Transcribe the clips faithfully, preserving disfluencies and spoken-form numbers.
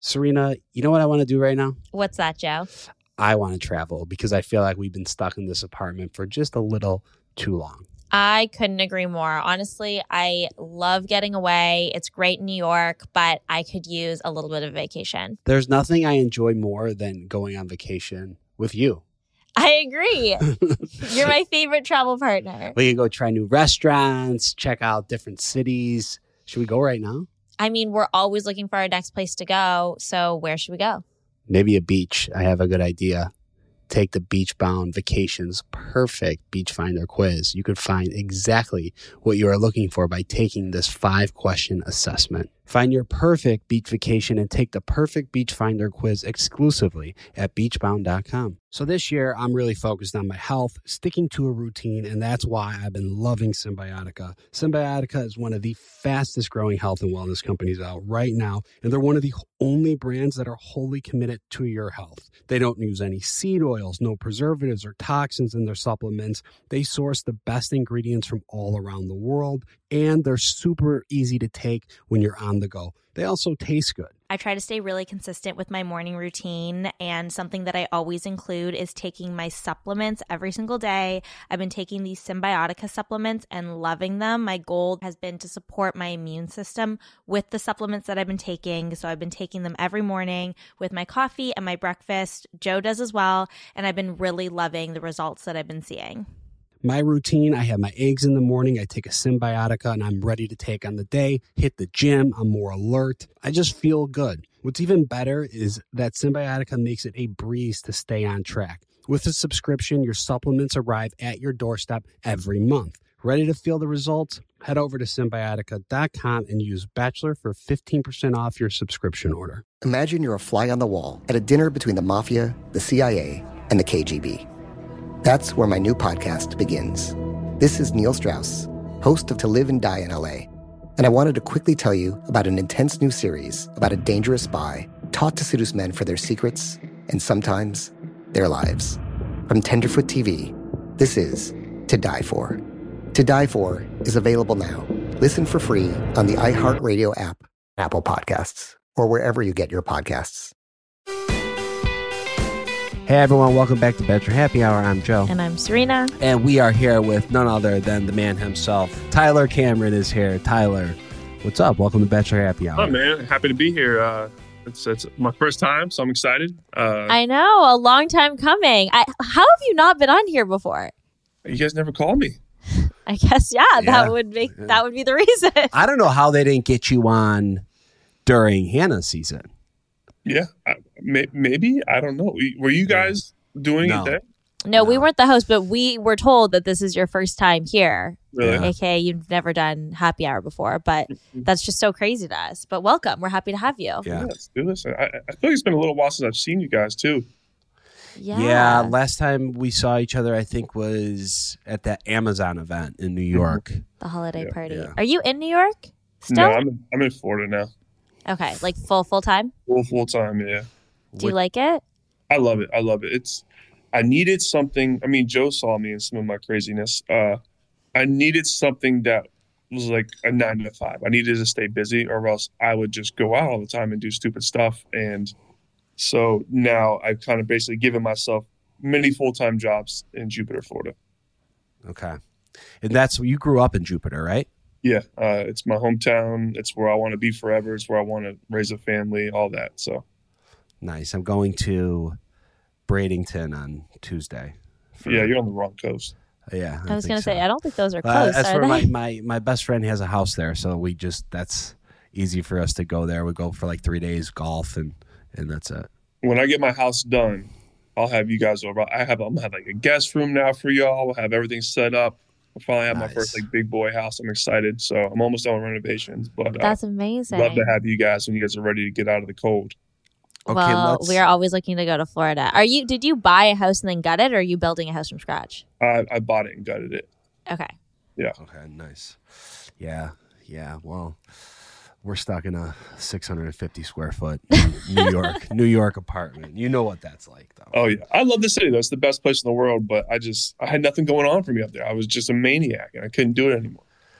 Serena, you know what I want to do right now? What's that, Joe? I want to travel because I feel like we've been stuck in this apartment for just a little too long. I couldn't agree more. Honestly, I love getting away. It's great in New York, but I could use a little bit of vacation. There's nothing I enjoy more than going on vacation with you. I agree. You're my favorite travel partner. We can go try new restaurants, check out different cities. Should we go right now? I mean, we're always looking for our next place to go. So where should we go? Maybe a beach. I have a good idea. Take the Beachbound Vacations Perfect Beach Finder quiz. You could find exactly what you are looking for by taking this five-question assessment. Find your perfect beach vacation and take the Perfect Beach Finder quiz exclusively at beachbound dot com. So this year, I'm really focused on my health, sticking to a routine, and that's why I've been loving Symbiotica. Symbiotica is one of the fastest growing health and wellness companies out right now, and they're one of the only brands that are wholly committed to your health. They don't use any seed oils, no preservatives or toxins in their supplements. They source the best ingredients from all around the world, and they're super easy to take when you're on the go. They also taste good. I try to stay really consistent with my morning routine, and something that I always include is taking my supplements every single day. I've been taking these Symbiotica supplements and loving them. My goal has been to support my immune system with the supplements that I've been taking. So I've been taking them every morning with my coffee and my breakfast. Joe does as well, and I've been really loving the results that I've been seeing. My routine, I have my eggs in the morning, I take a Symbiotica, and I'm ready to take on the day, hit the gym, I'm more alert. I just feel good. What's even better is that Symbiotica makes it a breeze to stay on track. With a subscription, your supplements arrive at your doorstep every month. Ready to feel the results? Head over to Symbiotica dot com and use Bachelor for fifteen percent off your subscription order. Imagine you're a fly on the wall at a dinner between the Mafia, the C I A, and the K G B. That's where my new podcast begins. This is Neil Strauss, host of To Live and Die in L A, and I wanted to quickly tell you about an intense new series about a dangerous spy taught to seduce men for their secrets and sometimes their lives. From Tenderfoot T V, this is To Die For. To Die For is available now. Listen for free on the iHeartRadio app, Apple Podcasts, or wherever you get your podcasts. Hey everyone, welcome back to Bachelor Happy Hour. I'm Joe. And I'm Serena. And we are here with none other than the man himself. Tyler Cameron is here. Tyler, what's up? Welcome to Bachelor Happy Hour. Oh man, happy to be here. Uh, it's it's my first time, so I'm excited. Uh, I know, a long time coming. I, how have you not been on here before? You guys never called me. I guess, yeah, Yeah. that would make Yeah. that would be the reason. I don't know how they didn't get you on during Hannah's season. Yeah, I, may, maybe I don't know. Were you guys doing No. it there? No, we No. weren't the host, but we were told that this is your first time here. Really? Yeah. A K A you've never done happy hour before, but that's just so crazy to us. But welcome. We're happy to have you. Yeah. Yeah, let's do this. I, I feel like it's been a little while since I've seen you guys too. Yeah. Yeah, last time we saw each other, I think, was at that Amazon event in New York. The holiday Yeah. party. Yeah. Are you in New York still? No, I'm I'm in Florida now, Okay, like full full time? full full time. Yeah, Do you like it? I love it. I love it. It's I needed something. I mean, Joe saw me in some of my craziness. Uh, I needed something that was like a nine to five. I needed to stay busy, or else I would just go out all the time and do stupid stuff. And so now I've kind of basically given myself many full-time jobs in Jupiter, Florida. Okay. And that's, you grew up in Jupiter, right? Yeah, uh, it's my hometown. It's where I want to be forever. It's where I want to raise a family, all that. So Nice. I'm going to Bradenton on Tuesday. for- yeah, you're on the wrong coast. Yeah. I was think going to so. say, I don't think those are Uh, close, that's are where they? my, my, my best friend has a house there. So we just, that's easy for us to go there. We go for like three days golf and, and that's it. When I get my house done, I'll have you guys over. I have I'm gonna have like a guest room now for y'all. We'll have everything set up. I'll finally have Nice. my first like big boy house. I'm excited. So I'm almost done with renovations, but uh, That's amazing. love to have you guys when you guys are ready to get out of the cold. Okay, well, let's- we are always looking to go to Florida. Are you? Did you buy a house and then gut it, or are you building a house from scratch? I, I bought it and gutted it. Okay. Okay, nice. Yeah, yeah. Well, we're stuck in a six hundred fifty square foot New York, New York apartment. You know what that's like, though. Oh yeah, I love the city though. It's the best place in the world. But I just I had nothing going on for me up there. I was just a maniac and I couldn't do it anymore.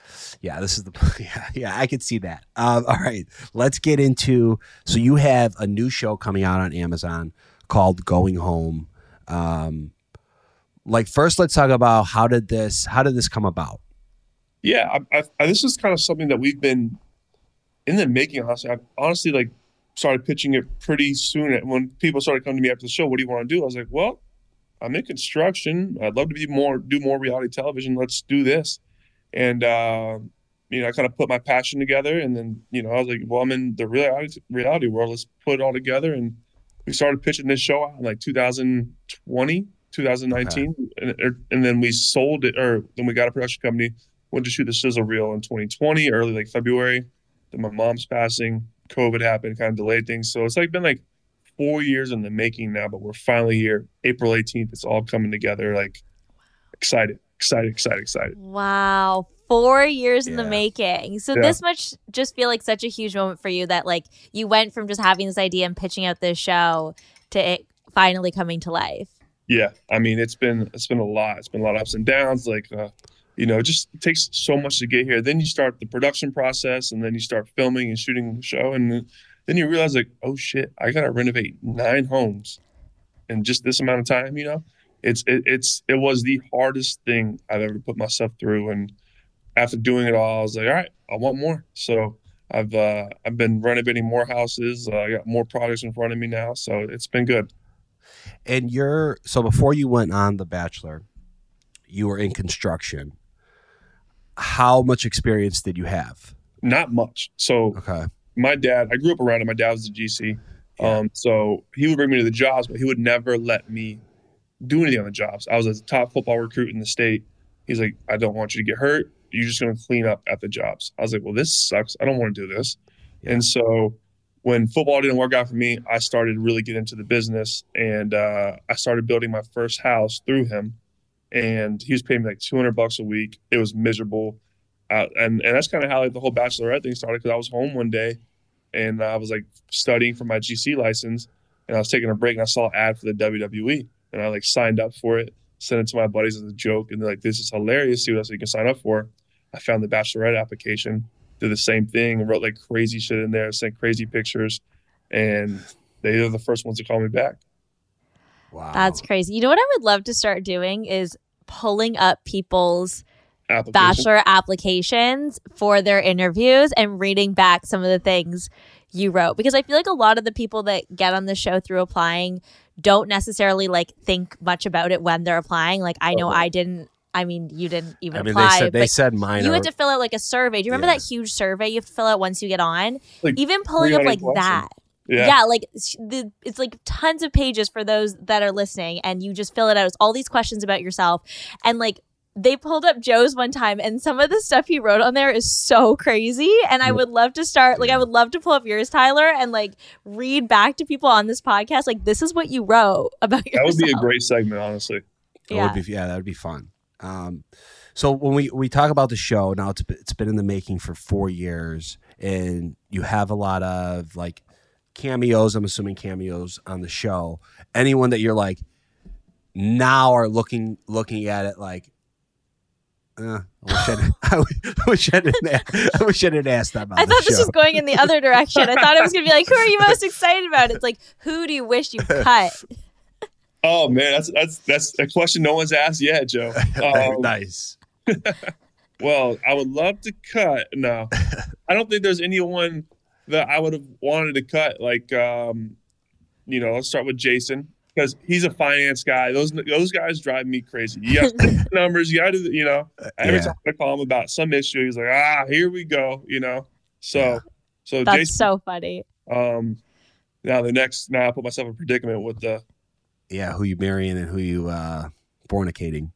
Yeah, this is the yeah, yeah, I could see that. Um, all right, let's get into. So you have a new show coming out on Amazon called Going Home. Um, like first, let's talk about how did this how did this come about? Yeah, I, I, this is kind of something that we've been in the making. Honestly, I honestly like started pitching it pretty soon. When people started coming to me after the show, what do you want to do? I was like, well, I'm in construction. I'd love to be more do more reality television. Let's do this. And uh, you know, I kind of put my passion together, and then you know, I was like, well, I'm in the reality reality world. Let's put it all together. And we started pitching this show out in like two thousand twenty, two thousand nineteen, okay. and, and then we sold it, or then we got a production company. Went to shoot the sizzle reel in twenty twenty, early like February. Then my mom's passing, COVID happened, kind of delayed things. So it's like been like four years in the making now, but we're finally here. April eighteenth, it's all coming together. Like excited, excited, excited, excited. Wow. Four years yeah. in the making. So yeah. this must just feel like such a huge moment for you that like you went from just having this idea and pitching out this show to it finally coming to life. Yeah. I mean, it's been, it's been a lot. It's been a lot of ups and downs. Like, uh, you know, it just takes so much to get here. Then you start the production process, and then you start filming and shooting the show. And then you realize like, oh shit, I got to renovate nine homes in just this amount of time. You know, it's, it, it's, it was the hardest thing I've ever put myself through. And after doing it all, I was like, all right, I want more. So I've, uh, I've been renovating more houses. Uh, I got more projects in front of me now. So it's been good. And you're, so before you went on The Bachelor, you were in construction. How much experience did you have? Not much. So okay. my dad, I grew up around it. My dad was a G C. Yeah. Um, so he would bring me to the jobs, but he would never let me do anything on the jobs. I was a top football recruit in the state. He's like, I don't want you to get hurt. You're just going to clean up at the jobs. I was like, well, this sucks. I don't want to do this. Yeah. And so when football didn't work out for me, I started to really get into the business, and uh, I started building my first house through him. And he was paying me like two hundred bucks a week. It was miserable. Uh, and, and that's kind of how like, the whole Bachelorette thing started, because I was home one day and I was like studying for my G C license, and I was taking a break, and I saw an ad for the W W E, and I like signed up for it, sent it to my buddies as a joke. And they're like, this is hilarious. See what else you can sign up for. I found the Bachelorette application, did the same thing, wrote like crazy shit in there, sent crazy pictures, and they were the first ones to call me back. Wow. That's crazy. You know what I would love to start doing is pulling up people's Bachelor applications for their interviews and reading back some of the things you wrote. Because I feel like a lot of the people that get on the show through applying don't necessarily like think much about it when they're applying. Like I know uh-huh. I didn't. I mean, you didn't even I mean, apply. They said, they said mine. You are, had to fill out like a survey. Do you remember yeah. that huge survey you have to fill out once you get on? Like even pulling up like questions. that. Yeah. yeah, like the, it's like tons of pages for those that are listening, and you just fill it out. It's all these questions about yourself. And like they pulled up Joe's one time, and some of the stuff he wrote on there is so crazy. And I would love to start, like I would love to pull up yours, Tyler, and like read back to people on this podcast. Like this is what you wrote about yourself. That would be a great segment, honestly. Yeah, that would be, yeah, that would be fun. Um, so when we, we talk about the show now, it's it's been in the making for four years, and you have a lot of like cameos, I'm assuming cameos on the show. Anyone that you're like now are looking looking at it like, uh, I wish I, didn't, I wish I didn't. I wish I didn't ask them. I thought this was going in the other direction. I thought it was going to be like, who are you most excited about? It's like, who do you wish you cut? Oh man, that's that's that's a question no one's asked yet, Joe. Um, nice. Well, I would love to cut. No, I don't think there's anyone that I would have wanted to cut. Like, um, you know, let's start with Jason, because he's a finance guy. Those those guys drive me crazy. You have to numbers. You got to, you know, every yeah. time I call him about some issue, he's like, ah, here we go. You know, so yeah. so that's Jason, so funny. Um, now the next, now I put myself in a predicament with the. Yeah, who you marrying and who you uh, fornicating.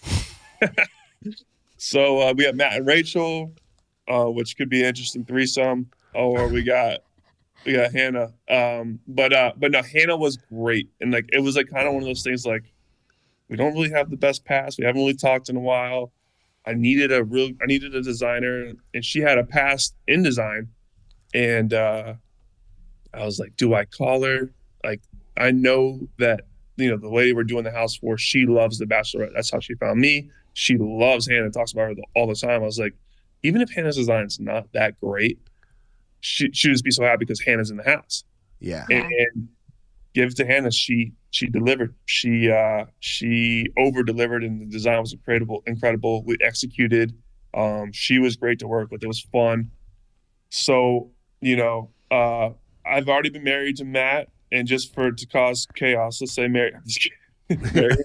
So uh, we got Matt and Rachel, uh, which could be an interesting threesome. Or we got we got Hannah. Um, but uh, but no, Hannah was great, and like it was like kind of one of those things like we don't really have the best past. We haven't really talked in a while. I needed a real I needed a designer, and she had a past in design, and uh, I was like, do I call her? Like I know that. You know, the lady we're doing the house for, she loves The Bachelorette. That's how she found me. She loves Hannah, talks about her all the time. I was like, even if Hannah's design is not that great, she she'd just be so happy because Hannah's in the house. Yeah. And, and give it to Hannah. She she delivered. She uh, she over delivered, and the design was incredible. Incredible. We executed. Um, she was great to work with. It was fun. So you know, uh, I've already been married to Matt, and just for to cause chaos, let's say Mary. I'm just kidding.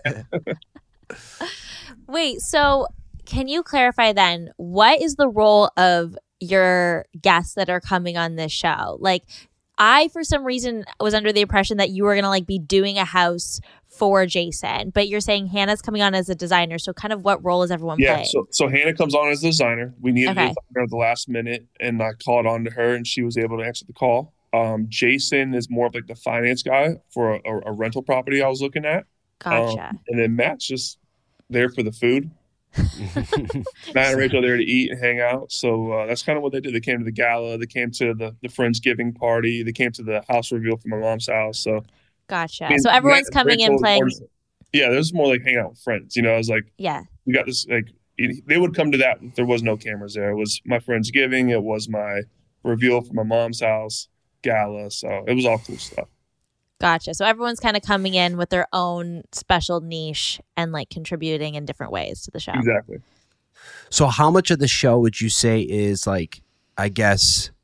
Wait, so can you clarify then, what is the role of your guests that are coming on this show? Like, I, for some reason, was under the impression that you were going to like be doing a house for Jason, but you're saying Hannah's coming on as a designer. So kind of what role is everyone yeah, playing? so so Hannah comes on as a designer. We needed Okay. a designer at the last minute, and I called on to her, and she was able to answer the call. Um, Jason is more of like the finance guy for a, a rental property I was looking at. Gotcha. Um, and then Matt's just there for the food. Matt and Rachel are there to eat and hang out. So uh, that's kind of what they did. They came to the gala. They came to the, the Friendsgiving party. They came to the house reveal from my mom's house. So Gotcha. I mean, so everyone's Matt and coming in Rachel playing. are just- yeah, there's more like hanging out with friends. You know, I was like, Yeah. we got this, like, it- they would come to that if there was no cameras there. It was my Friendsgiving. It was my reveal from my mom's house gala. So it was all cool stuff. Gotcha. So everyone's kind of coming in with their own special niche and like contributing in different ways to the show. Exactly. So how much of the show would you say is like, I guess,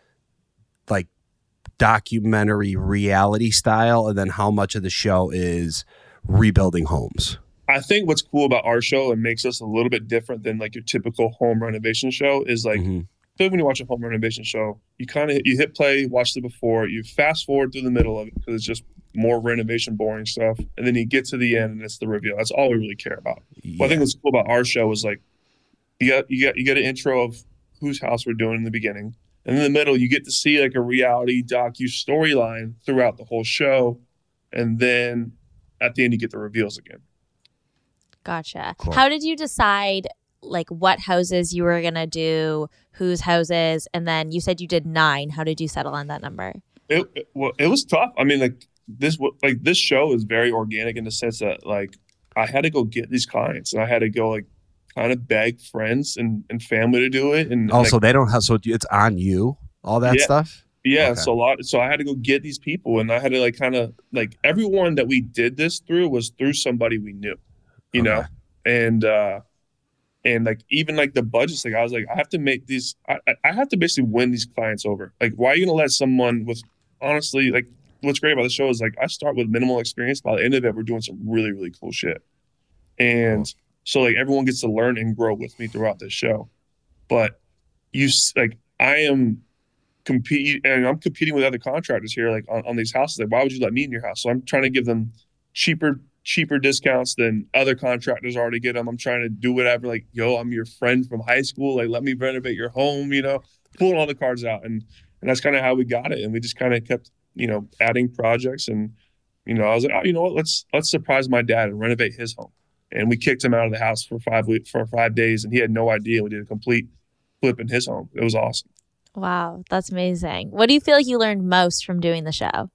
like documentary reality style, and then how much of the show is rebuilding homes? I think what's cool about our show and makes us a little bit different than like your typical home renovation show is like, Mm-hmm. I feel like when you watch a home renovation show, you kind of you hit play, watch it before, you fast forward through the middle of it because it's just more renovation boring stuff, and then you get to the end and it's the reveal. That's all we really care about. Yeah. Well, I think what's cool about our show is like you got you got you get an intro of whose house we're doing in the beginning, and in the middle you get to see like a reality docu storyline throughout the whole show, and then at the end you get the reveals again. Gotcha. Cool. How did you decide like what houses you were going to do, whose houses, and then you said you did nine. How did you settle on that number? It, it well, it was tough. I mean, like this, like this show is very organic in the sense that like I had to go get these clients, and I had to go like kind of beg friends and, and family to do it. And Also, like, they don't have, so it's on you, all that Yeah. stuff? yeah, Okay. so a lot. So I had to go get these people, and I had to like kind of like everyone that we did this through was through somebody we knew, you know, Okay. and uh and like even like the budgets, like I was like, I have to make these, I, I- I have to basically win these clients over. Like, why are you gonna let someone with honestly like what's great about the show is like I start with minimal experience. By the end of it, we're doing some really really cool shit, and Cool. so like everyone gets to learn and grow with me throughout this show. But you s- like I am compete and I'm competing with other contractors here like on, on these houses. Like, why would you let me in your house? So I'm trying to give them cheaper cheaper discounts than other contractors already get them. I'm trying to do whatever, like, yo, I'm your friend from high school. Like, let me renovate your home, you know, pulling all the cards out. And and that's kind of how we got it. And we just kind of kept, you know, adding projects. And, you know, I was like, oh, you know what, let's let's surprise my dad and renovate his home. And we kicked him out of the house for five weeks for five days, and he had no idea. We did a complete flip in his home. It was awesome. Wow, that's amazing. What do you feel like you learned most from doing the show?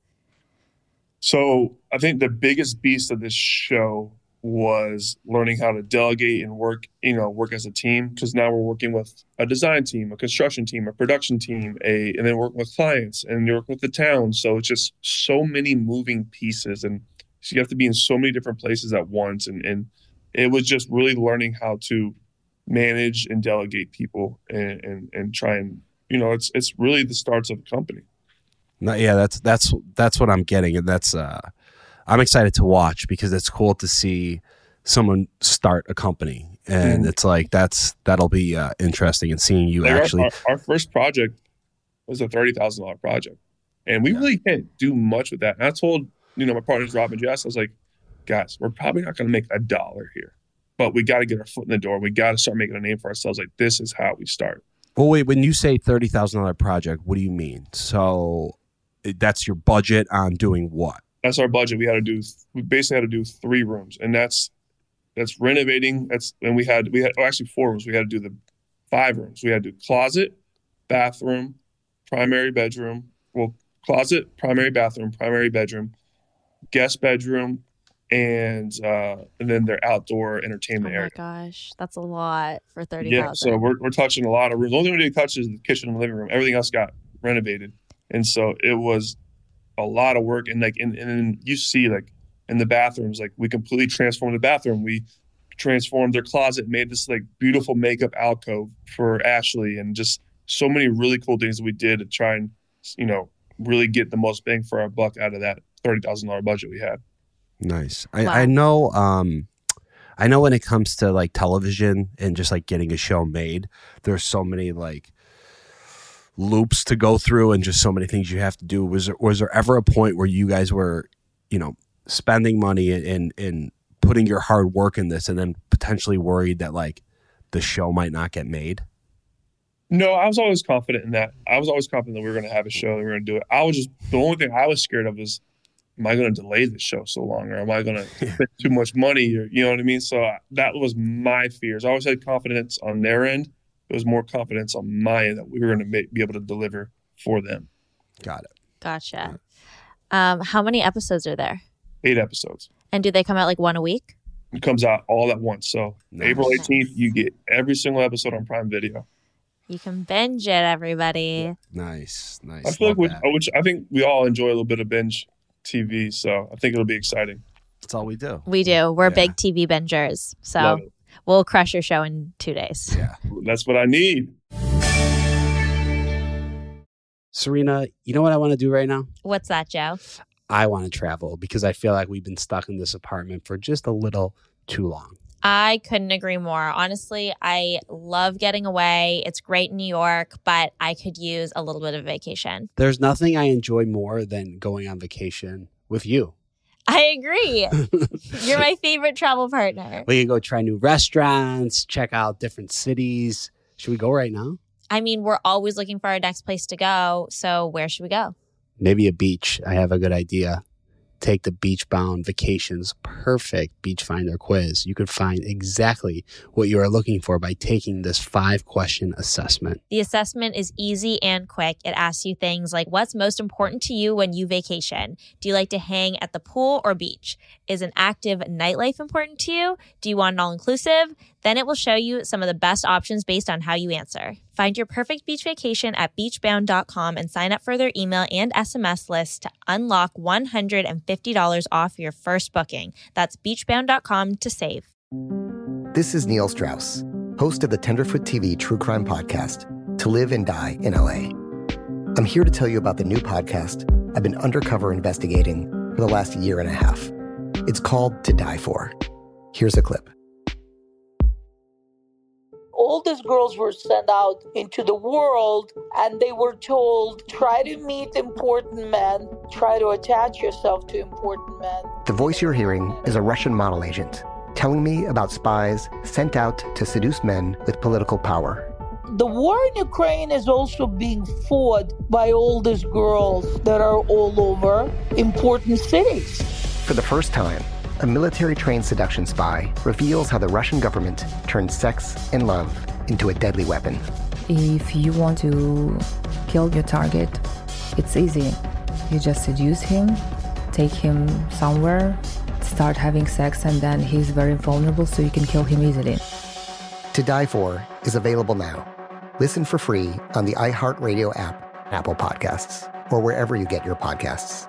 So I think the biggest beast of this show was learning how to delegate and work, you know, work as a team. Because now we're working with a design team, a construction team, a production team, a and then working with clients and you're working with the town. So it's just so many moving pieces, and so you have to be in so many different places at once. And and it was just really learning how to manage and delegate people and and, and try and you know it's it's really the starts of a company. No, yeah, that's that's that's what I'm getting, and that's uh, I'm excited to watch because it's cool to see someone start a company, and Mhm. it's like that's that'll be uh, interesting, and seeing you Like, our- actually. our, our first project was a thirty thousand dollar project, and we Yeah. really can't do much with that. And I told you know my partners Rob and Jess, I was like, guys, we're probably not going to make a dollar here, but we got to get our foot in the door. We got to start making a name for ourselves. Like, this is how we start. Well, wait, when you say thirty thousand dollar project, what do you mean? So it- that's your budget on doing what? That's our budget. We had to do. We basically had to do three rooms, and that's that's renovating. That's and we had we had oh, actually four rooms. We had to do the five rooms. We had to do closet, bathroom, primary bedroom. Well, closet, primary bathroom, primary bedroom, guest bedroom, and uh, and then their outdoor entertainment Oh my area. gosh, that's a lot for thirty Yeah, thousand. so we're we're touching a lot of rooms. The only thing we didn't touch is the kitchen and living room. Everything else got renovated, and so it was a lot of work. And like, and, and you see like in the bathrooms, like we completely transformed the bathroom. We transformed their closet, made this like beautiful makeup alcove for Ashley, and just so many really cool things that we did to try and, you know, really get the most bang for our buck out of that thirty thousand dollars budget we had. Nice. I, Wow. I know. Um, I know when it comes to like television and just like getting a show made, there's so many like loops to go through and just so many things you have to do. Was there, was there ever a point where you guys were, you know, spending money and and putting your hard work in this, and then potentially worried that like the show might not get made? No, I was always confident in that. I was always confident that we were going to have a show and we were going to do it. I was just, the only thing I was scared of was, am I going to delay the show so long, or am I going to spend too much money, or, you know what I mean? So uh, that was my fears. I always had confidence on their end. It was more confidence on my end that we were going to make, be able to deliver for them. Got it. Gotcha. Um, how many episodes are there? Eight episodes. And do they come out like one a week? It comes out all at once. So Nice. April eighteenth, you get every single episode on Prime Video. You can binge it, everybody. Nice. Nice. I feel Love like we, that. which I think we all enjoy a little bit of binge T V, so I think it'll be exciting. That's all we do. We do. We're Yeah. big T V bingers. So Love it. we'll crush your show in two days. Yeah. That's what I need. Serena, you know what I want to do right now? What's that, Joe? I want to travel because I feel like we've been stuck in this apartment for just a little too long. I couldn't agree more. Honestly, I love getting away. It's great in New York, but I could use a little bit of vacation. There's nothing I enjoy more than going on vacation with you. I agree. You're my favorite travel partner. We can go try new restaurants, check out different cities. Should we go right now? I mean, we're always looking for our next place to go. So where should we go? Maybe a beach. I have a good idea. Take the Beachbound Vacations Perfect Beach Finder quiz. You could find exactly what you are looking for by taking this five-question assessment. The assessment is easy and quick. It asks you things like, what's most important to you when you vacation? Do you like to hang at the pool or beach? Is an active nightlife important to you? Do you want an all-inclusive? Then it will show you some of the best options based on how you answer. Find your perfect beach vacation at beachbound dot com and sign up for their email and S M S list to unlock one hundred fifty dollars off your first booking. That's beachbound dot com to save. This is Neil Strauss, host of the Tenderfoot T V true crime podcast, To Live and Die in L A. I'm here to tell you about the new podcast I've been undercover investigating for the last year and a half. It's called To Die For. Here's a clip. All these girls were sent out into the world and they were told, try to meet important men, try to attach yourself to important men. The voice you're hearing is a Russian model agent telling me about spies sent out to seduce men with political power. The war in Ukraine is also being fought by all these girls that are all over important cities. For the first time, a military-trained seduction spy reveals how the Russian government turned sex and love into a deadly weapon. If you want to kill your target, it's easy. You just seduce him, take him somewhere, start having sex, and then he's very vulnerable, so you can kill him easily. To Die For is available now. Listen for free on the iHeartRadio app, Apple Podcasts, or wherever you get your podcasts.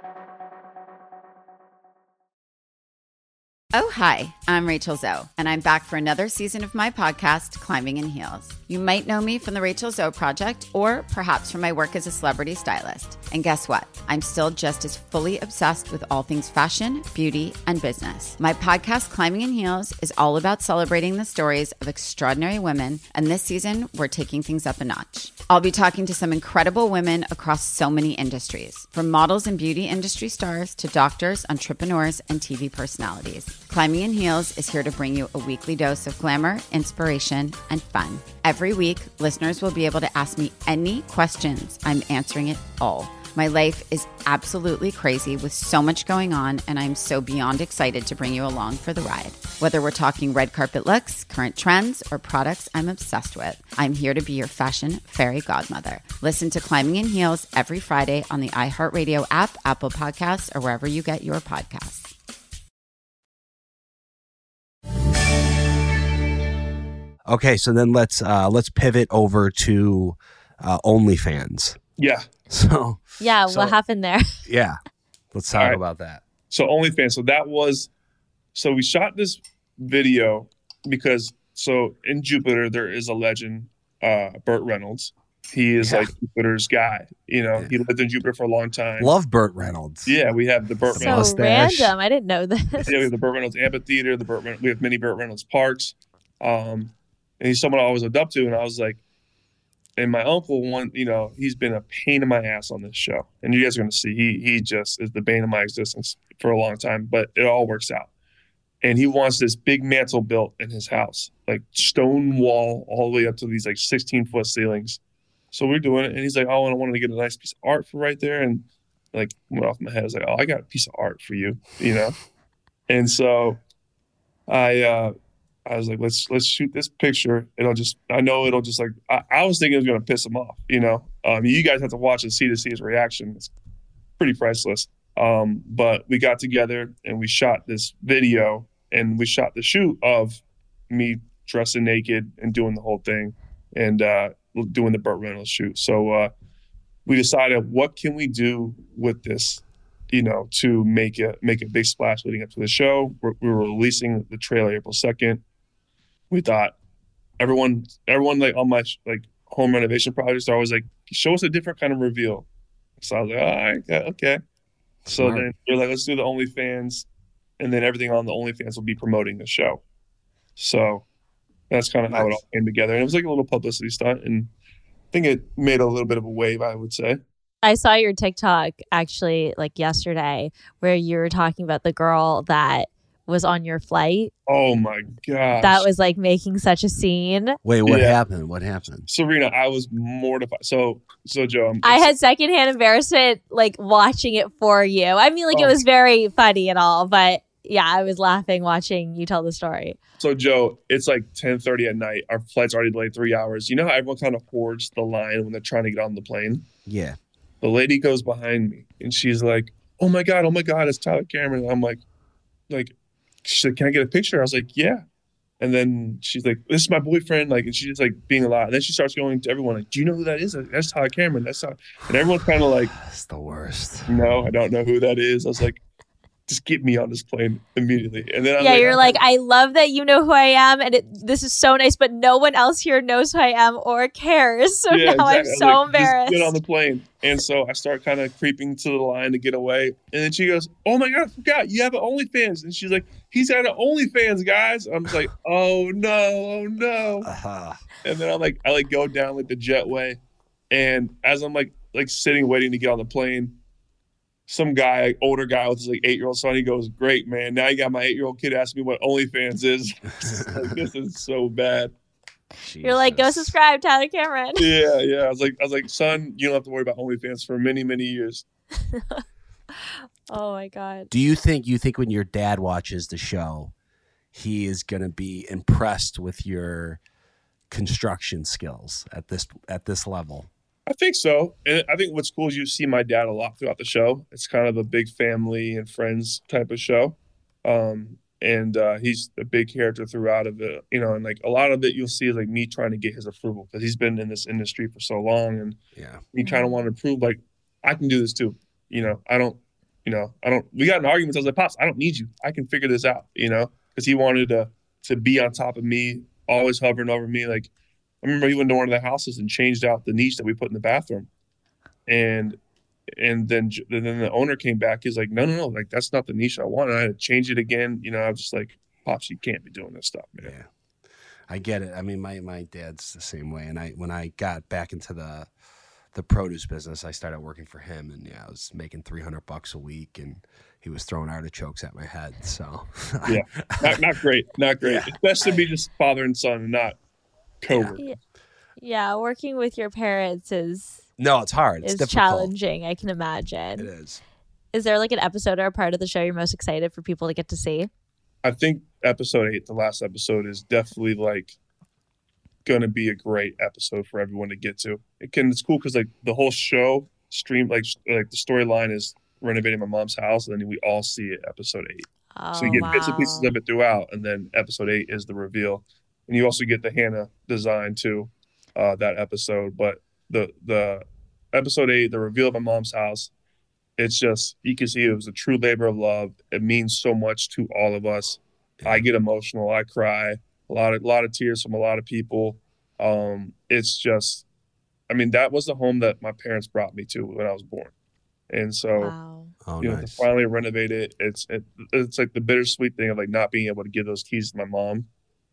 Oh, hi, I'm Rachel Zoe, and I'm back for another season of my podcast, Climbing in Heels. You might know me from the Rachel Zoe Project, or perhaps from my work as a celebrity stylist. And guess what? I'm still just as fully obsessed with all things fashion, beauty, and business. My podcast, Climbing in Heels, is all about celebrating the stories of extraordinary women, and this season, we're taking things up a notch. I'll be talking to some incredible women across so many industries, from models and beauty industry stars to doctors, entrepreneurs, and T V personalities. Climbing in Heels is here to bring you a weekly dose of glamour, inspiration, and fun. Every week, listeners will be able to ask me any questions. I'm answering it all. My life is absolutely crazy with so much going on, and I'm so beyond excited to bring you along for the ride. Whether we're talking red carpet looks, current trends, or products I'm obsessed with, I'm here to be your fashion fairy godmother. Listen to Climbing in Heels every Friday on the iHeartRadio app, Apple Podcasts, or wherever you get your podcasts. Okay, so then let's uh, let's pivot over to uh, OnlyFans. Yeah. So Yeah, so, what happened there? Yeah, let's talk right. about that. So OnlyFans. So that was, so we shot this video because so in Jupiter there is a legend, uh, Burt Reynolds. He is Yeah. like Jupiter's guy. You know, Yeah. he lived in Jupiter for a long time. Love Burt Reynolds. Yeah, we have the Burt The So Reynolds. mustache. random. I didn't know this. Yeah, we have the Burt Reynolds Amphitheater. The Burt Reynolds, we have many Burt Reynolds parks. Um, and he's someone I always looked up to, and I was like, and my uncle, one, you know, he's been a pain in my ass on this show, and you guys are going to see he he just is the bane of my existence for a long time, but it all works out. And he wants this big mantle built in his house, like stone wall all the way up to these like sixteen foot ceilings. So we're doing it, and he's like, "Oh, and I wanted to get a nice piece of art for right there," and like went off my head. I was like, "Oh, I got a piece of art for you," you know. And so I. uh I was like, let's let's shoot this picture. It'll just, I know it'll just like, I, I was thinking it was going to piss him off, you know. Um, you guys have to watch and see to see his reaction. It's pretty priceless. Um, but we got together and we shot this video, and we shot the shoot of me dressing naked and doing the whole thing, and uh, doing the Burt Reynolds shoot. So uh, we decided, what can we do with this, you know, to make a make a big splash leading up to the show. We're, we were releasing the trailer April second. We thought everyone, everyone like on my like home renovation projects are always like, show us a different kind of reveal. So I was like, all right, yeah, okay. So Smart. then they're like, let's do the OnlyFans, and then everything on the OnlyFans will be promoting the show. So that's kind of how it all came together. And it was like a little publicity stunt, and I think it made a little bit of a wave, I would say. I saw your TikTok actually like yesterday where you were talking about the girl that was on your flight. Oh my gosh. That was like making such a scene. Wait, what Yeah. happened? What happened? Serena, I was mortified. So, so Joe, I'm, I had secondhand embarrassment like watching it for you. I mean, like it Oh. was very funny and all, but yeah, I was laughing watching you tell the story. So Joe, it's like ten thirty at night. Our flight's already delayed three hours. You know how everyone kind of hoards the line when they're trying to get on the plane? Yeah. The lady goes behind me and she's like, oh my God, oh my God, it's Tyler Cameron. And I'm like, like, she's like, can I get a picture? I was like, yeah. And then she's like, this is my boyfriend. Like, and she's just like being a lot. And then she starts going to everyone like, do you know who that is? Like, that's Tyler Cameron. That's Tyler. And everyone's kind of like, That's the worst. no, I don't know who that is. I was like, just get me on this plane immediately. And then I was Yeah, like, you're oh, like, I love that you know who I am, and it, this is so nice, but no one else here knows who I am or cares. So yeah, now I'm exactly. I was so like, embarrassed. Just get on the plane. And so I start kind of creeping to the line to get away. And then she goes, oh my God, I forgot. You have an OnlyFans. And she's like, he's got an OnlyFans, guys. I'm just like, oh no, oh no. Uh-huh. And then I'm like, I like go down like the jetway. And as I'm like, like sitting, waiting to get on the plane, some guy, like, older guy with his like eight-year-old son, he goes, great, man. Now you got my eight-year-old kid asking me what OnlyFans is. Like, this is so bad. You're like, go Jesus. subscribe, Tyler Cameron. Yeah, yeah. I was like, I was like, son, you don't have to worry about OnlyFans for many, many years. Oh my God. Do you think you think when your dad watches the show, he is going to be impressed with your construction skills at this at this level? I think so. And I think what's cool is you see my dad a lot throughout the show. It's kind of a big family and friends type of show. Um, and uh, he's a big character throughout of it, you know, and like a lot of it you'll see is like me trying to get his approval because he's been in this industry for so long, and Yeah. he kind of wanted to prove like, I can do this too. You know, I don't, you know, I don't, we got in arguments. I was like, Pops, I don't need you. I can figure this out, you know, because he wanted to, to be on top of me, always hovering over me. Like, I remember he went to one of the houses and changed out the niche that we put in the bathroom. And and then and then the owner came back. He's like, no, no, no, like that's not the niche I want. And I had to change it again. You know, I was just like, Pops, you can't be doing this stuff, man. Yeah. I get it. I mean, my, my dad's the same way. And I when I got back into the the produce business, I started working for him, and yeah, I was making three hundred bucks a week, and he was throwing artichokes at my head. So Yeah, not, not great, not great. Yeah. It's best to be just father and son and not co-worker. Yeah. Yeah, working with your parents is no, it's hard. It's is difficult. challenging, I can It imagine. is. Is there like an episode or a part of the show you're most excited for people to get to see? I think episode eight, the last episode, is definitely like going to be a great episode for everyone to get to. It can, it's cool because like the whole show stream, like like the storyline is renovating my mom's house, and then we all see it episode eight. Oh, So you get bits and pieces wow. of it throughout, and then episode eight is the reveal. and you also get the Hannah design too, uh, that episode. But the the episode eight, the reveal of my mom's house, it's just, you can see it was a true labor of love. It means so much to all of us. I get emotional. I cry. A lot of a lot of tears from a lot of people. Um, it's just, I mean, that was the home that my parents brought me to when I was born, and so Wow. Oh, you know, nice. to finally renovate it, it's it, it's like the bittersweet thing of like not being able to give those keys to my mom,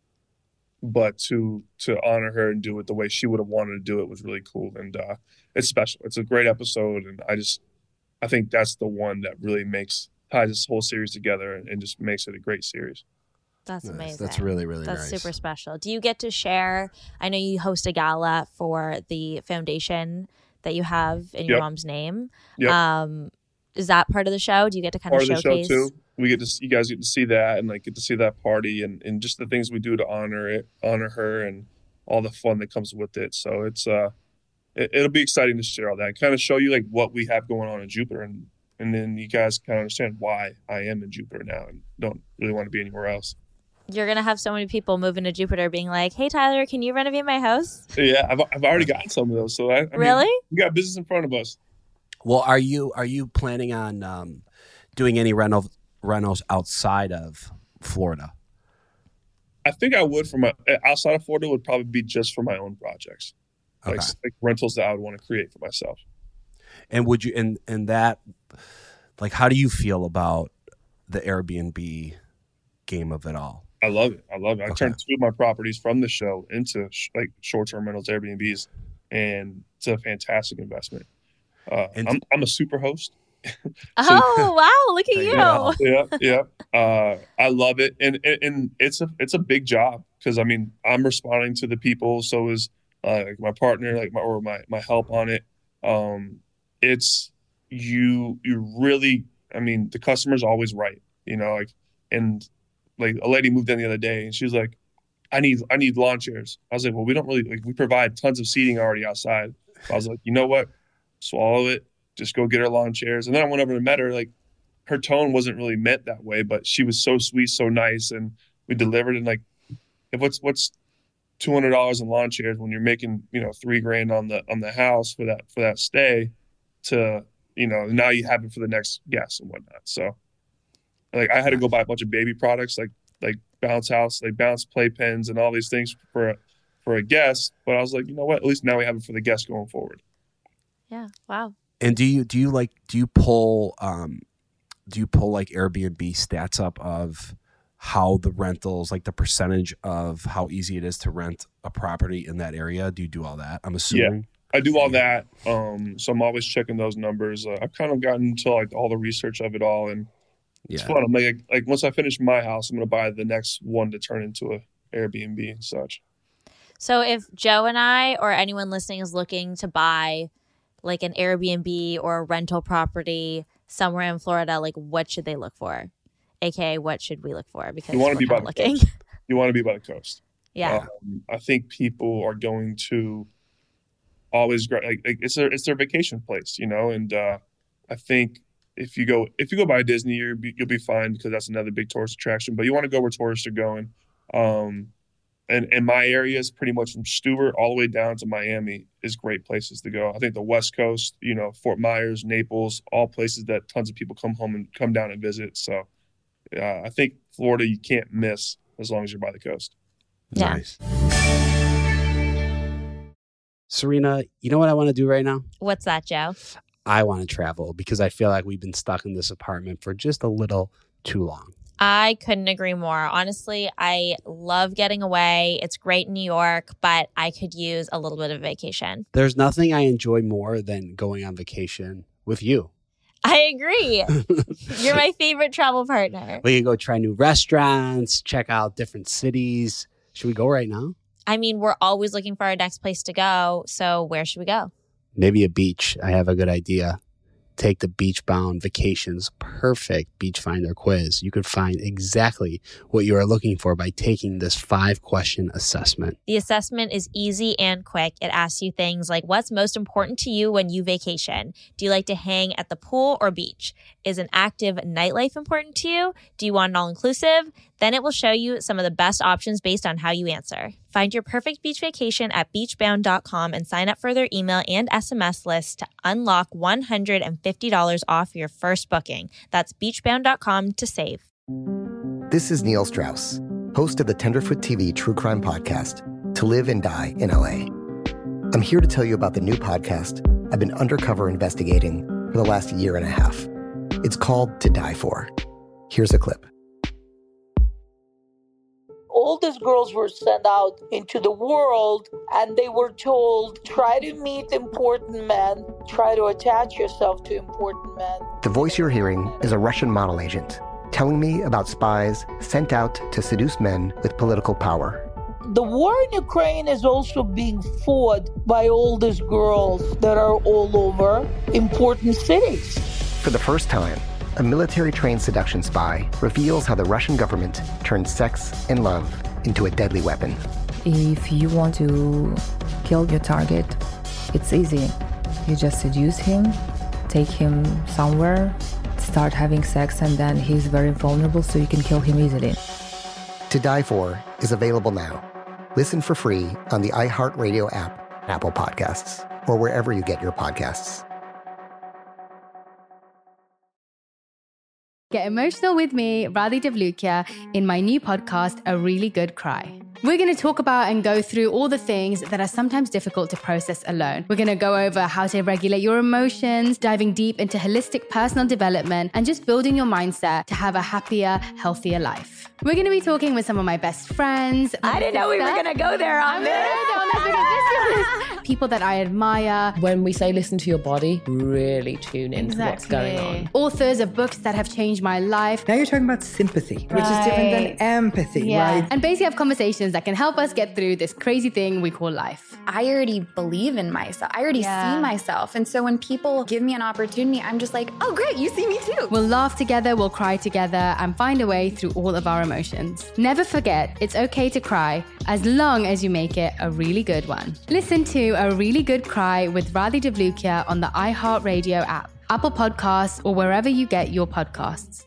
but to to honor her and do it the way she would have wanted to do it was really cool, and uh, it's special. It's a great episode, and I just I think that's the one that really makes ties this whole series together and, and just makes it a great series. That's Nice. amazing. That's really, really That's nice. super special. Do you get to share? I know you host a gala for the foundation that you have in your Yep. mom's name. Yep. Um, is that part of the show? Do you get to kind Part of of the show showcase? too. We get to see, you guys get to see that and like get to see that party and, and just the things we do to honor it, honor her, and all the fun that comes with it. So it's uh, it, it'll be exciting to share all that, kind of show you like what we have going on in Jupiter, and and then you guys kind of understand why I am in Jupiter now and don't really want to be anywhere else. You're gonna have so many people moving to Jupiter, being like, "Hey, Tyler, can you renovate my house?" Yeah, I've I've already gotten some of those. So I, I mean, Really? we got business in front of us. Well, are you are you planning on um, doing any rental rentals outside of Florida? I think I would for my outside of Florida would probably be just for my own projects, like, Okay. like rentals that I would want to create for myself. And would you and and that like how do you feel about the Airbnb game of it all? I love it. I love it. I Okay. turned two of my properties from the show into sh- like short-term rentals, Airbnbs, and it's a fantastic investment. Uh, And- I'm I'm a super host. Oh wow! Look at you. Yeah. Yeah, yeah. Uh, I love it, and, and and it's a it's a big job because I mean I'm responding to the people. So is uh, like my partner, like my or my my help on it. Um, it's you you really. I mean the customer's always right. You know, like and like a lady moved in the other day and she was like, I need I need lawn chairs. I was like, well, we don't really like we provide tons of seating already outside. I was like, you know what? Swallow it. Just go get her lawn chairs. And then I went over and met her. Like her tone wasn't really meant that way, but she was so sweet, so nice, and we delivered. And like, if what's what's two hundred dollars in lawn chairs when you're making you know three grand on the on the house for that for that stay, to you know now you have it for the next guest and whatnot. So like I had to go buy a bunch of baby products like like bounce house, like bounce playpens and all these things for a, for a guest. But I was like, you know what? At least now we have it for the guest going forward. Yeah. Wow. And do you do you like do you pull um do you pull like Airbnb stats up of how the rentals, like the percentage of how easy it is to rent a property in that area? Do you do all that? I'm assuming. I do all that. Um, so I'm always checking those numbers. Uh, I've kind of gotten into like all the research of it all, and it's Yeah. fun. I'm like, like once I finish my house, I'm gonna buy the next one to turn into a Airbnb and such. So if Joe and I or anyone listening is looking to buy like an Airbnb or a rental property somewhere in Florida, like what should they look for? A K A what should we look for? Because You want to we're be by kinda the looking. coast. You want to be by the coast. Yeah. Um, I think people are going to always gra- like, like it's their it's their vacation place, you know. And uh, I think if you go if you go by Disney, you'll be, you'll be fine because that's another big tourist attraction. But you want to go where tourists are going. Um, and and my area is pretty much from Stewart all the way down to Miami is great places to go. I think the West Coast, you know, Fort Myers, Naples, all places that tons of people come home and come down and visit. So uh, I think Florida you can't miss as long as you're by the coast. Yeah. Nice. Serena, you know what I want to do right now? What's that, Joe? I want to travel because I feel like we've been stuck in this apartment for just a little too long. I couldn't agree more. Honestly, I love getting away. It's great in New York, but I could use a little bit of vacation. There's nothing I enjoy more than going on vacation with you. I agree. You're my favorite travel partner. We can go try new restaurants, check out different cities. Should we go right now? I mean, we're always looking for our next place to go. So where should we go? Maybe a beach. I have a good idea. take the Beachbound Vacations Perfect Beach Finder quiz. You could find exactly what you are looking for by taking this five-question assessment. The assessment is easy and quick. It asks you things like, what's most important to you when you vacation? Do you like to hang at the pool or beach? Is an active nightlife important to you? Do you want an all-inclusive? Then it will show you some of the best options based on how you answer. Find your perfect beach vacation at beachbound dot com and sign up for their email and S M S list to unlock one hundred fifty dollars off your first booking. That's beachbound dot com to save. This is Neil Strauss, host of the Tenderfoot T V true crime podcast, To Live and Die in L A. I'm here to tell you about the new podcast I've been undercover investigating for the last year and a half. It's called To Die For. Here's a clip. All these girls were sent out into the world and they were told, try to meet important men, try to attach yourself to important men. The voice you're hearing is a Russian model agent telling me about spies sent out to seduce men with political power. The war in Ukraine is also being fought by all these girls that are all over important cities. For the first time, a military-trained seduction spy reveals how the Russian government turned sex and love into a deadly weapon. If you want to kill your target, it's easy. You just seduce him, take him somewhere, start having sex, and then he's very vulnerable, so you can kill him easily. To Die For is available now. Listen for free on the iHeartRadio app, Apple Podcasts, or wherever you get your podcasts. Get emotional with me, Radhi Devlukia, in my new podcast, A Really Good Cry. We're going to talk about and go through all the things that are sometimes difficult to process alone. We're going to go over how to regulate your emotions, diving deep into holistic personal development, and just building your mindset to have a happier, healthier life. We're going to be talking with some of my best friends. I didn't know we were going to go there on this. People that I admire. When we say listen to your body, really tune into exactly. what's going on. Authors of books that have changed my life. Now you're talking about sympathy, right. which is different than empathy, yeah. right? And basically have conversations that can help us get through this crazy thing we call life. I already believe in myself. I already yeah. see myself. And so when people give me an opportunity, I'm just like, oh, great, you see me too. We'll laugh together, we'll cry together, and find a way through all of our emotions. Never forget, it's okay to cry as long as you make it a really good one. Listen to A Really Good Cry with Radhi Devlukia on the iHeartRadio app, Apple Podcasts, or wherever you get your podcasts.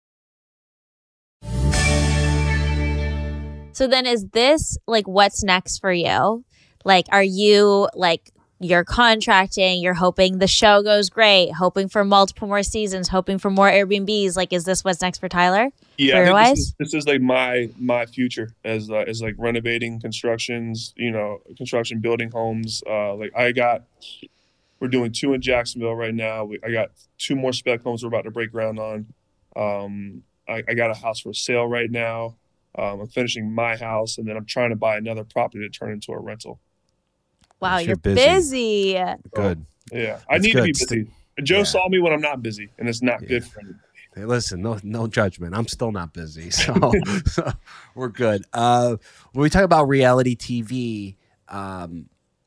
So then is this like what's next for you? Like, are you like you're contracting, you're hoping the show goes great, hoping for multiple more seasons, hoping for more Airbnbs? Like, is this what's next for Tyler? Yeah, I think this, is, this is like my my future as uh, as like renovating constructions, you know, construction, building homes. Uh, like I got, we're doing two in Jacksonville right now. We, I got two more spec homes we're about to break ground on. Um, I, I got a house for sale right now. Um, I'm finishing my house, and then I'm trying to buy another property to turn into a rental. Wow, you're, you're busy. busy. Good. So, yeah, I That's need good. to be busy. Joe yeah. saw me when I'm not busy, and it's not yeah. good for me. Hey, listen, no no judgment. I'm still not busy, so, so we're good. Uh, when we talk about reality T V, um,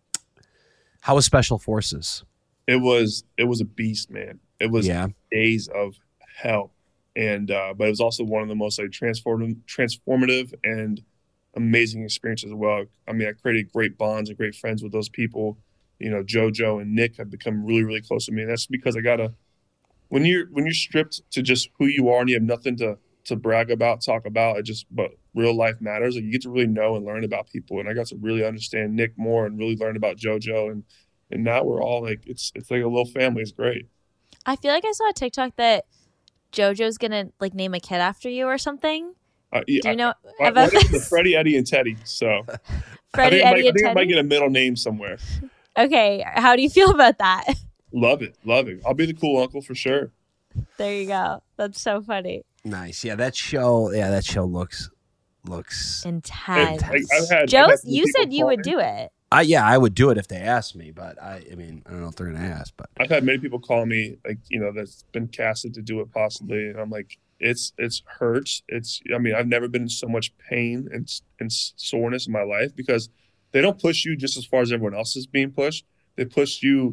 how was Special Forces? It was it was a beast, man. It was yeah. days of hell. And uh, but it was also one of the most like transformative, transformative and amazing experiences as well. I mean, I created great bonds and great friends with those people. You know, JoJo and Nick have become really, really close to me. And that's because I gotta when you're when you're stripped to just who you are and you have nothing to to brag about, talk about, it just but real life matters. Like you get to really know and learn about people. And I got to really understand Nick more and really learn about JoJo. And and now we're all like it's it's like a little family. It's great. I feel like I saw a TikTok that JoJo's gonna like name a kid after you or something. Uh, yeah, Do you know I, about I, this? Freddie, Eddie, and Teddy. So Freddie, I think, Eddie, I, might, and I, think Teddy? I might get a middle name somewhere. Okay, how do you feel about that? Love it, love it. I'll be the cool uncle for sure. There you go. That's so funny. Nice. Yeah, that show. Yeah, that show looks looks intense. Like, I've had, Joe, I've had you said you would me. do it. I yeah, I would do it if they asked me, but I, I mean, I don't know if they're gonna ask. But I've had many people call me, like you know, that's been casted to do it possibly, and I'm like, it's it's hurts. It's I mean, I've never been in so much pain and and soreness in my life because they don't push you just as far as everyone else is being pushed. They push you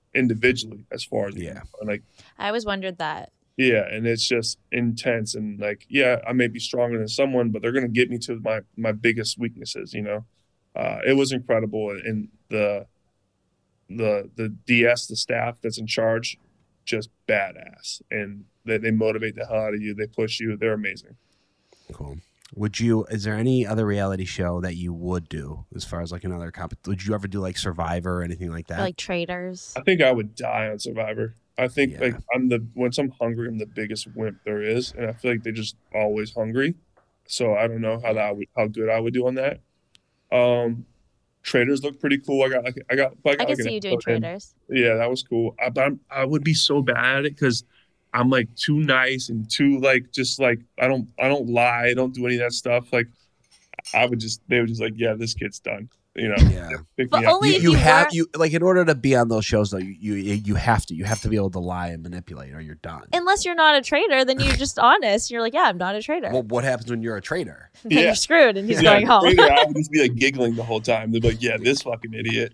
individually as far as yeah. And like I always wondered that. Yeah, and it's just intense and like yeah, I may be stronger than someone, but they're gonna get me to my my biggest weaknesses. You know, uh, it was incredible, and the the the D S, the staff that's in charge, just badass, and they they motivate the hell out of you. They push you. They're amazing. Cool. Would you, is there any other reality show that you would do as far as like another comp? Would you ever do like Survivor or anything like that? Or like Traders? I think I would die on Survivor. I think Yeah. like I'm the, once I'm hungry, I'm the biggest wimp there is. And I feel like they're just always hungry. So I don't know how that would, how good I would do on that. Um, Traders look pretty cool. I got, like, I got, I, got, I can like, see you doing in. Traders. Yeah, that was cool. I, but I'm, I would be so bad at it because I'm like too nice and too like, just like, I don't, I don't lie. I don't do any of that stuff. Like I would just, they would just like, yeah, this kid's done. You know, yeah. pick But me up. only You, if you you have were- you like in order to be on those shows though. You you you have to you have to be able to lie and manipulate, or you're done. Unless you're not a trader, then you're just honest. You're like, yeah, I'm not a trader. Well, what happens when you're a trader? Then Yeah. you're screwed and he's Yeah, going home. Trader, I would just be like giggling the whole time. They'd be like, yeah, this fucking idiot.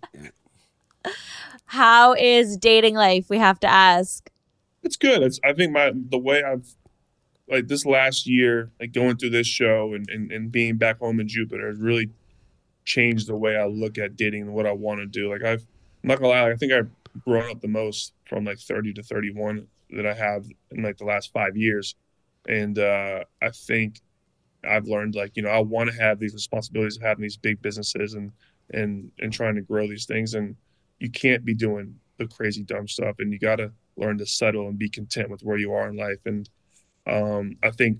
How is dating life? We have to ask. It's good. It's, I think my the way I've like this last year, like going through this show and, and, and being back home in Jupiter has really changed the way I look at dating and what I want to do. Like I've I'm not gonna lie, I think I've grown up the most from like thirty to thirty-one that I have in like the last five years. And uh, I think I've learned like, you know, I want to have these responsibilities of having these big businesses and and and trying to grow these things. And you can't be doing the crazy dumb stuff, and you gotta learn to settle and be content with where you are in life. And um, I think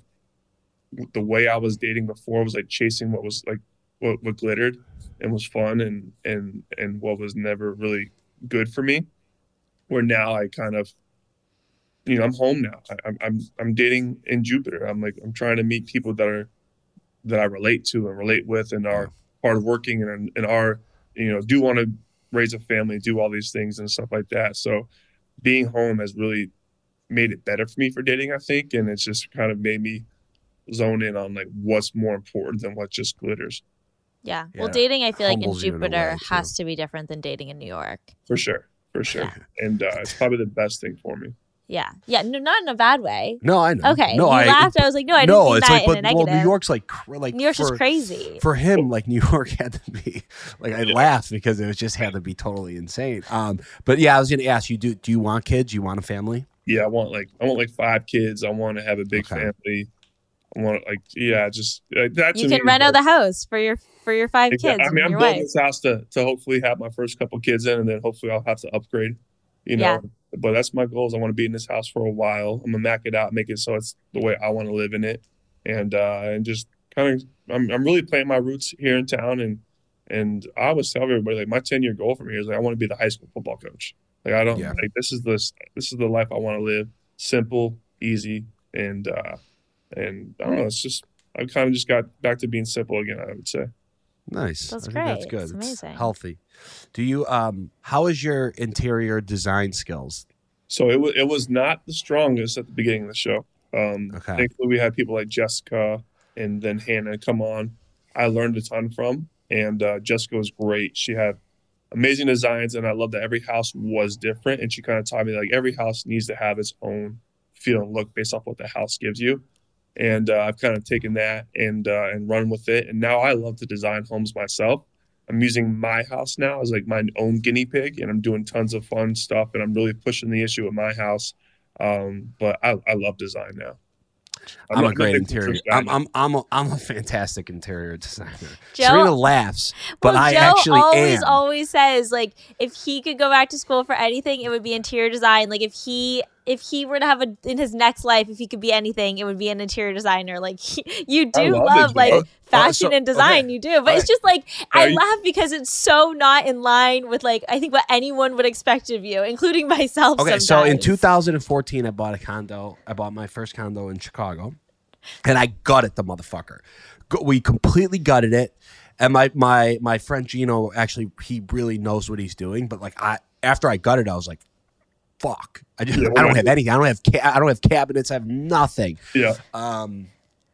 the way I was dating before was like chasing what was like what, what glittered and was fun and and and what was never really good for me. Where now I kind of, you know, I'm home now. I, I'm I'm I'm dating in Jupiter. I'm like I'm trying to meet people that are that I relate to and relate with and are hardworking and and are, you know, do want to raise a family, do all these things and stuff like that. So being home has really made it better for me for dating, I think, and it's just kind of made me zone in on like what's more important than what just glitters. Yeah. Yeah. Well, dating, I feel like in Humbles you in a Jupiter way, has to be different than dating in New York. For sure. For sure. Yeah. And uh, it's probably the best thing for me. Yeah. Yeah. No, not in a bad way. No, I know. Okay. No, you I laughed. I was like, no, I didn't no. mean It's that like, in a but negative. well, New York's like cr- like New York's for, just crazy. for him. Like New York had to be like I laughed because it was just had to be totally insane. Um, but yeah, I was going to ask you: Do do you want kids? You want a family? Yeah, I want like I want like five kids. I want to have a big Okay. family. I want like yeah, just like, that. You can reno the house for your for your five kids. I mean, and I'm your building wife. this house to to hopefully have my first couple kids in, and then hopefully I'll have to upgrade. You know, Yeah. but that's my goal. Is I want to be in this house for a while. I'm gonna mac it out, make it so it's the way I want to live in it, and uh, and just kind of I'm I'm really playing my roots here in town, and and I always tell everybody like my ten year goal from here is like I want to be the high school football coach. Like I don't Yeah. like this is this this is the life I want to live. Simple, easy, and uh, and I don't know. It's just I kind of just got back to being simple again. I would say. Nice. That's I think That's great. good. It's amazing. healthy. Do you? Um, how is your interior design skills? So it was it was not the strongest at the beginning of the show. Um, Okay. Thankfully, we had people like Jessica and then Hannah come on. I learned a ton from, and uh, Jessica was great. She had amazing designs, and I love that every house was different. And she kind of taught me like every house needs to have its own feel and look based off what the house gives you. And uh, I've kind of taken that and uh, and run with it. And now I love to design homes myself. I'm using my house now as like my own guinea pig, and I'm doing tons of fun stuff. And I'm really pushing the issue with my house. Um, but I, I love design now. I'm, not- a great not big interior. pictures guy I'm, now. I'm I'm a, I'm a fantastic interior designer. Joe- Serena laughs, but well, I Joe actually always, am. always says like if he could go back to school for anything, it would be interior design. Like if he, if he were to have a in his next life, if he could be anything, it would be an interior designer. Like he, you I do love love, it, like Joe. fashion Uh, so- and design, okay. you do. But All it's right. just like I Are you- laugh because it's so not in line with like I think what anyone would expect of you, including myself. Okay, so in sometimes. two thousand fourteen, I bought a condo. I bought my first condo in Chicago, and I gutted the motherfucker. Go- We completely gutted it, and my my my friend Gino actually he really knows what he's doing. But like I after I gutted, I was like, "Fuck! I just Yeah, I don't right. have anything. I don't have ca- I don't have cabinets. I have nothing." Yeah. Um,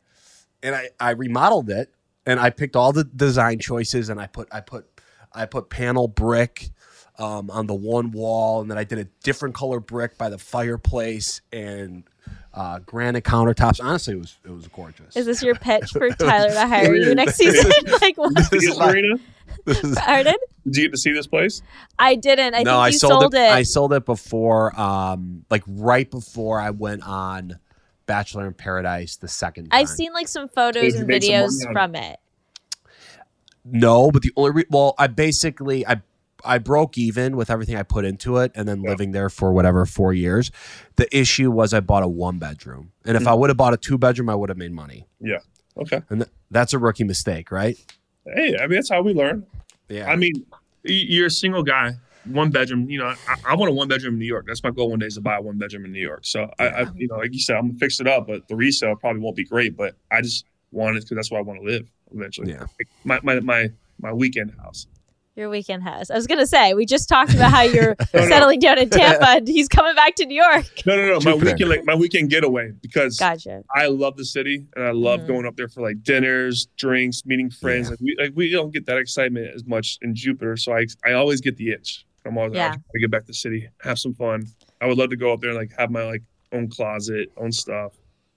and I, I remodeled it, and I picked all the design choices, and I put I put I put panel brick, um, on the one wall, and then I did a different color brick by the fireplace and uh, granite countertops. Honestly, it was it was gorgeous. Is this your pitch for Tyler to hire you next season? Like what? This is Marina? Pardon? Did you get to see this place? I didn't. I no, think I you sold, sold it, it. I sold it before, um, like right before I went on Bachelor in Paradise the second time. I've seen like some photos and videos from it. No, but the only re- well, I basically I I broke even with everything I put into it, and then yeah. living there for whatever four years. The issue was I bought a one bedroom, and if mm-hmm. I would have bought a two bedroom, I would have made money. Yeah. Okay. And th- that's a rookie mistake, right? Hey, I mean that's how we learn. Yeah. I mean, you're a single guy, one bedroom. You know, I, I want a one bedroom in New York. That's my goal one day is to buy a one bedroom in New York. So I, I, you know, like you said, I'm gonna fix it up, but the resale probably won't be great. But I just want it because that's where I want to live eventually. Yeah. My my my my weekend house. Your weekend house. I was gonna say we just talked about how you're no, settling no. down in Tampa, and he's coming back to New York. No, no, no. My weekend, like my weekend getaway, because gotcha. I love the city and I love mm-hmm. going up there for like dinners, drinks, meeting friends. Yeah. Like we like we don't get that excitement as much in Jupiter, so I I always get the itch. I'm always yeah. like, I get back to the city, have some fun. I would love to go up there and like have my like own closet, own stuff.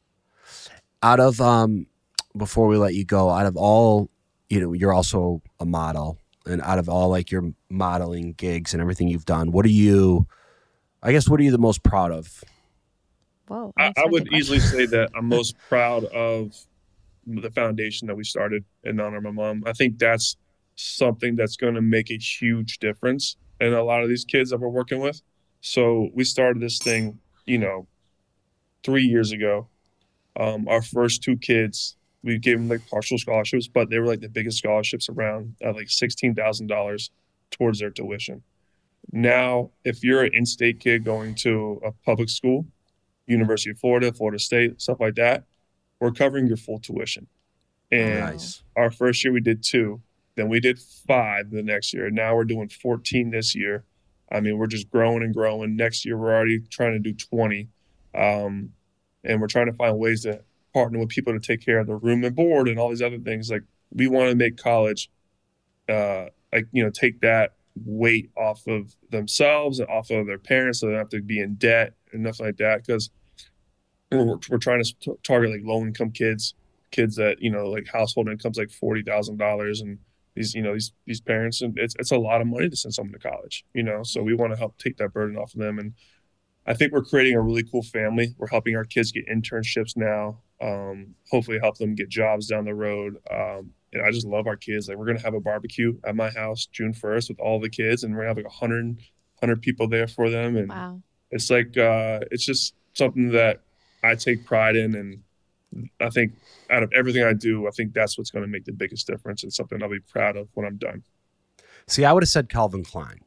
Out of um, before we let you go, out of all, you know, you're also a model. And out of all like your modeling gigs and everything you've done, what are you, I guess, what are you the most proud of? Whoa, I, I would easily say that I'm most proud of the foundation that we started in honor of my mom. I think that's something that's going to make a huge difference in a lot of these kids that we're working with. So we started this thing, you know, three years ago. Um, our first two kids, we gave them like partial scholarships, but they were like the biggest scholarships around at like sixteen thousand dollars towards their tuition. Now, if you're an in-state kid going to a public school, University of Florida, Florida State, stuff like that, we're covering your full tuition. And nice. Our first year we did two, then we did five the next year. Now we're doing fourteen this year. I mean, we're just growing and growing. Next year, we're already trying to do twenty. Um, and we're trying to find ways to partner with people to take care of the room and board and all these other things. Like we want to make college, uh, like, you know, take that weight off of themselves and off of their parents so they don't have to be in debt and nothing like that. Because we're, we're trying to t- target like low income kids, kids that, you know, like household income's like forty thousand dollars. And these, you know, these, these parents, and it's, it's a lot of money to send someone to college, you know? So we want to help take that burden off of them. And I think we're creating a really cool family. We're helping our kids get internships now. Um, hopefully help them get jobs down the road. Um, and I just love our kids. Like we're going to have a barbecue at my house June first with all the kids, and we're going to have like a hundred, hundred people there for them. And wow. It's like, uh, it's just something that I take pride in. And I think out of everything I do, I think that's what's going to make the biggest difference and something I'll be proud of when I'm done. See, I would have said Calvin Klein.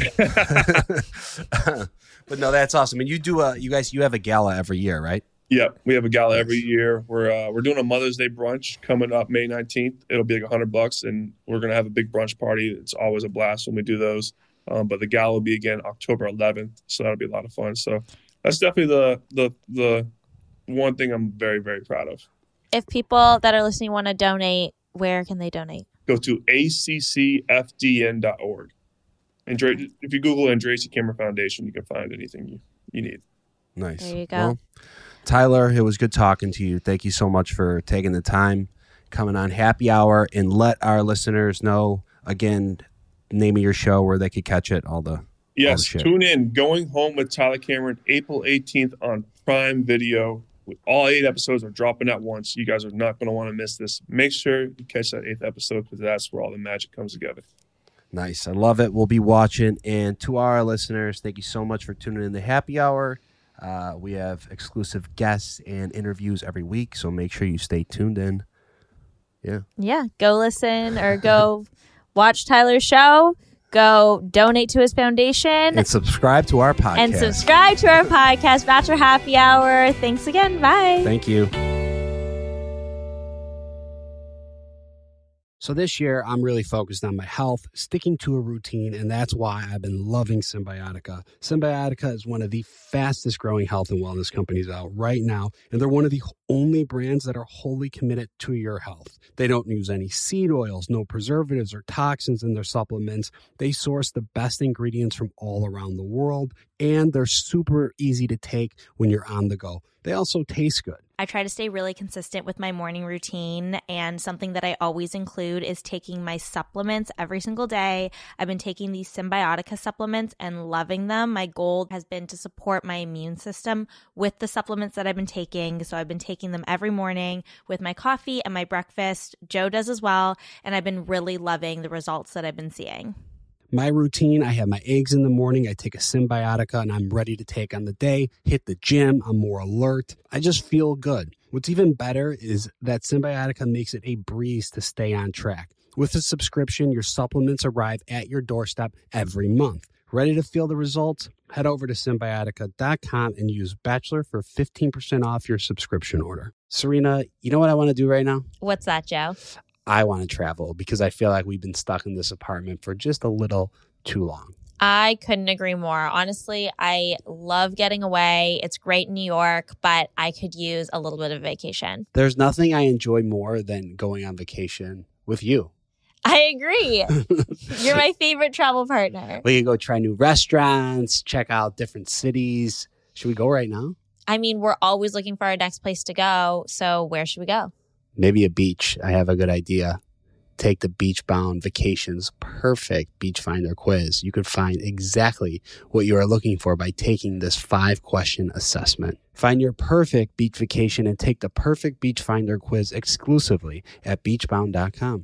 But no, that's awesome. And you do a, you guys, you have a gala every year, right? Yeah, we have a gala every year. We're uh, we're doing a Mother's Day brunch coming up May nineteenth. It'll be like a hundred bucks, and we're gonna have a big brunch party. It's always a blast when we do those. Um, but the gala will be again October eleventh, so that'll be a lot of fun. So that's definitely the the the one thing I'm very very proud of. If people that are listening want to donate, where can they donate? Go to A C C F D N dot org. Andre, if you Google Andresi Kimmer Foundation, you can find anything you, you need. Nice. There you go. Well, Tyler, it was good talking to you. Thank you so much for taking the time, coming on Happy Hour, and let our listeners know, again, name of your show, where they could catch it, all the Yes, all the shit. Tune in. Going Home with Tyler Cameron, April eighteenth on Prime Video. All eight episodes are dropping at once. You guys are not going to want to miss this. Make sure you catch that eighth episode because that's where all the magic comes together. Nice. I love it. We'll be watching. And to our listeners, thank you so much for tuning in to Happy Hour. Uh, we have exclusive guests and interviews every week, so make sure you stay tuned in. Yeah. Yeah. Go listen or go watch Tyler's show. Go donate to his foundation. And subscribe to our podcast. And subscribe to our podcast, Bachelor Happy Hour. Thanks again. Bye. Thank you. So this year, I'm really focused on my health, sticking to a routine, and that's why I've been loving Symbiotica. Symbiotica is one of the fastest growing health and wellness companies out right now, and they're one of the only brands that are wholly committed to your health. They don't use any seed oils, no preservatives or toxins in their supplements. They source the best ingredients from all around the world, and they're super easy to take when you're on the go. They also taste good. I try to stay really consistent with my morning routine, and something that I always include is taking my supplements every single day. I've been taking these Symbiotica supplements and loving them. My goal has been to support my immune system with the supplements that I've been taking. So I've been taking them every morning with my coffee and my breakfast. Joe does as well, and I've been really loving the results that I've been seeing. My routine, I have my eggs in the morning, I take a Symbiotica, and I'm ready to take on the day, hit the gym, I'm more alert. I just feel good. What's even better is that Symbiotica makes it a breeze to stay on track. With a subscription, your supplements arrive at your doorstep every month. Ready to feel the results? Head over to Symbiotica dot com and use Bachelor for fifteen percent off your subscription order. Serena, you know what I want to do right now? What's that, Joe? I want to travel because I feel like we've been stuck in this apartment for just a little too long. I couldn't agree more. Honestly, I love getting away. It's great in New York, but I could use a little bit of vacation. There's nothing I enjoy more than going on vacation with you. I agree. You're my favorite travel partner. We can go try new restaurants, check out different cities. Should we go right now? I mean, we're always looking for our next place to go. So where should we go? Maybe a beach. I have a good idea. Take the Beachbound Vacations Perfect Beach Finder quiz. You could find exactly what you are looking for by taking this five-question assessment. Find your perfect beach vacation and take the perfect Beach Finder quiz exclusively at beachbound dot com.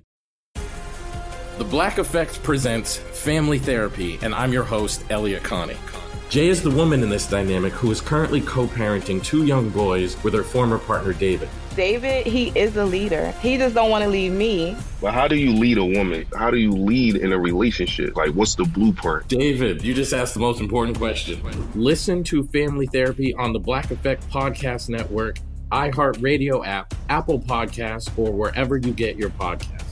The Black Effect presents Family Therapy, and I'm your host, Elliot Connie. Jay is the woman in this dynamic who is currently co-parenting two young boys with her former partner, David. David, he is a leader. He just don't want to leave me. But how do you lead a woman? How do you lead in a relationship? Like, what's the blueprint? David, you just asked the most important question. Listen to Family Therapy on the Black Effect Podcast Network, iHeartRadio app, Apple Podcasts, or wherever you get your podcasts.